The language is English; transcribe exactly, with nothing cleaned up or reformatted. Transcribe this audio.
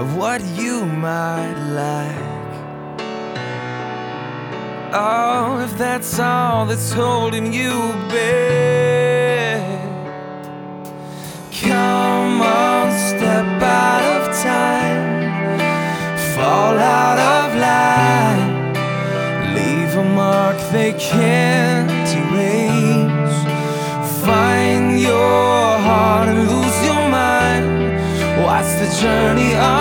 of what you might like. Oh, if that's all that's holding you back, come on, step out of time, fall out of line, leave a mark they can't erase. Find your heart and lose your mind. What's the journey on?